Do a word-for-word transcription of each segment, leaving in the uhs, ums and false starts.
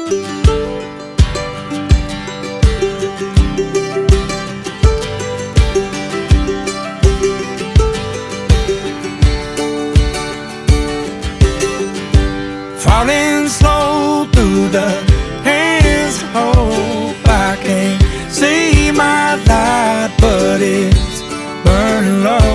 Falling slow through the hands of hope. I can't see my light, but it's burning low.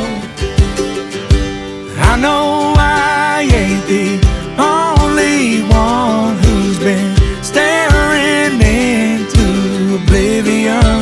I know I ain't the only one who's been staring into oblivion.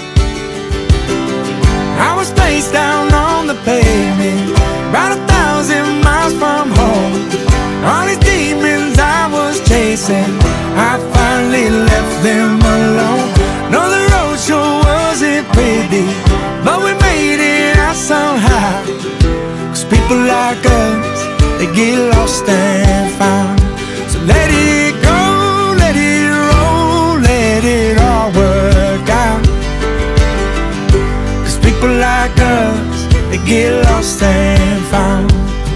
I was face down on the pavement, about a thousand miles from home. All these demons I was chasing, I finally left them alone. No, the road sure wasn't pretty, but we made it out somehow. Cause people like us, they get lost and found. So let it go, let it roll, let it all work out. Cause people like us, they get lost and found.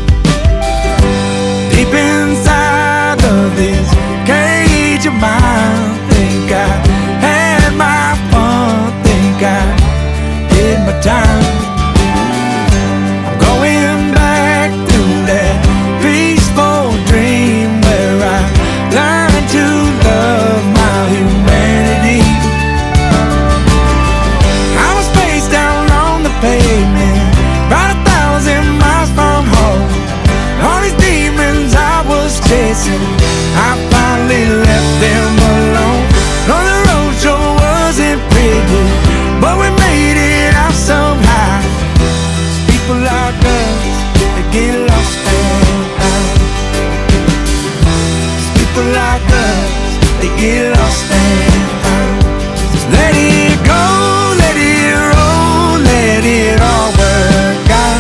Deep inside of this cage of mine, think I had my fun, think I did my time. I'm going back to that peaceful dream where I learned to love my humanity. I was face down on the pavement, about a thousand miles from home. All these demons I was chasing, I finally left them alone. No, the road sure wasn't pretty, but we made it out somehow. Cause people like us, they get lost and found. Cause people like us, they get lost and found. Just let it go, let it roll, let it all work out.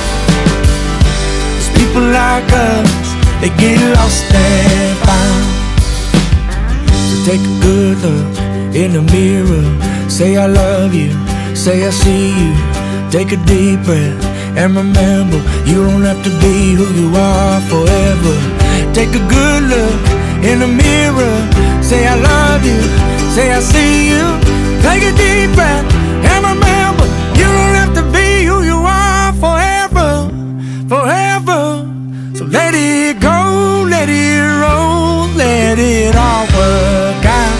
Cause people like us, they get lost and found. So take a good look in the mirror, say I love you, say I see you. Take a deep breath and remember, you don't have to be who you are forever. Take a good look in the mirror, say I love you, say I see you. Take a deep breath and remember, you don't have to be who you are forever, forever. So let it go, let it roll, let it all work out.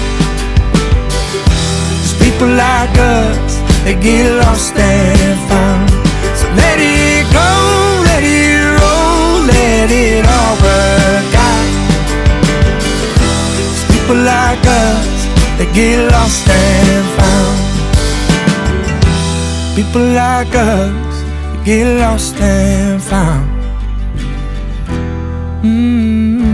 Cause people like us, they get lost and found. So let it go, let it roll, let it all work out. Cause people like us, they get lost and found. People like us, they get lost and found. Mm-hmm.